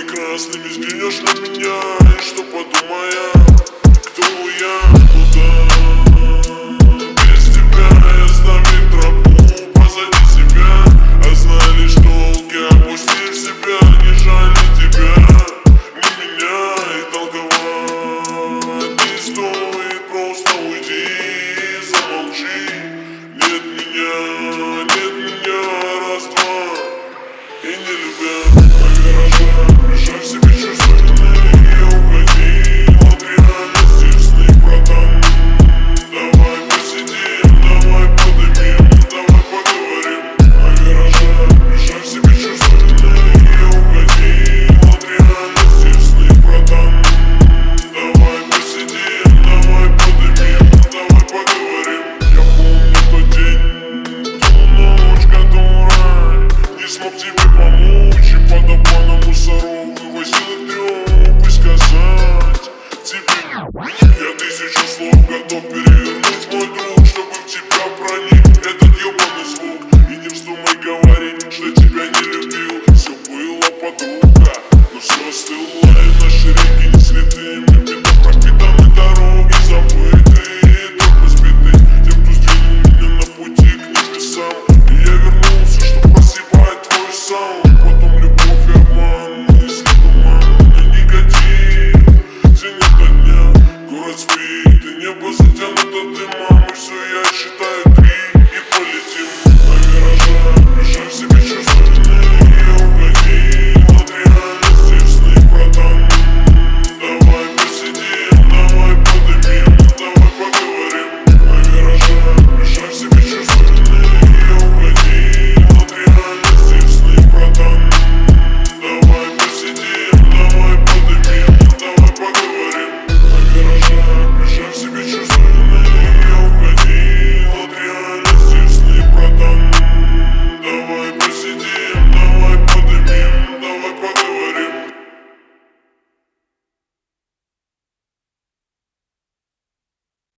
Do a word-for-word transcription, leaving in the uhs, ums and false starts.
прекрасными взглянешь на меня, и что подумая, кто я, куда? Без тебя я оставил тропу позади себя, а знали, что волки опустили себя, не жаль тебя, не меня и толковать не стоит, просто уйди, замолчи. Нет меня, нет меня, раз-два, и не любя, выражая, мешай себе чувства вины и уходи от реальности в сны, братан. Давай посидим, давай подымем, давай поговорим. Выражая, мешай себе чувства вины и уходи от реальности в сны, братан. Давай посидим, давай подымем, давай поговорим. Я помню тот день, ту ночь, которой не смог тебе помочь, и под обманом мусоров вывозил трёп и сказать тебе: я тысячу слов готов перевернуть, мой друг, чтобы в тебя проник этот ёбаный звук. И не вздумай говорить, что тебя не любил, все было, подруга, но все остыло.